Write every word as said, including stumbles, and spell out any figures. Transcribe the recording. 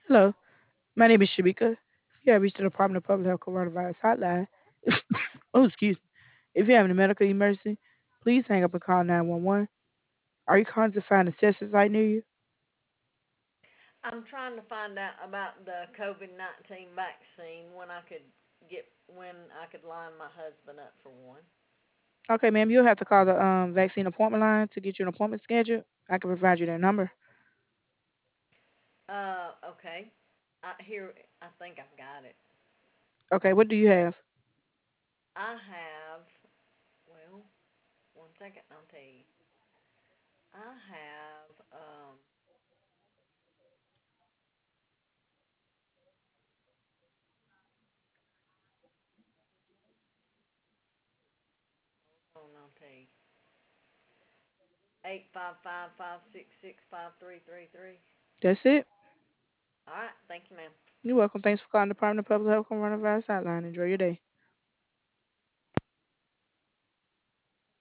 Hello, my name is Shabika. You have reached the Department of Public Health Coronavirus Hotline. Oh, excuse me. If you have a medical emergency, please hang up and call nine one one. Are you calling to find a testing site near you? I'm trying to find out about the COVID nineteen vaccine when I could get when I could line my husband up for one. Okay, ma'am, you'll have to call the um, vaccine appointment line to get you an appointment scheduled. I can provide you their number. Uh, okay. I here I think I've got it. Okay, what do you have? I have well, one second, I'll tell you. I have um hold on, I'll tell you. Eight five five five six six five three three three. That's it. All right, thank you, ma'am. You're welcome. Thanks for calling the Department of Public Health Coronavirus Hotline. Enjoy your day.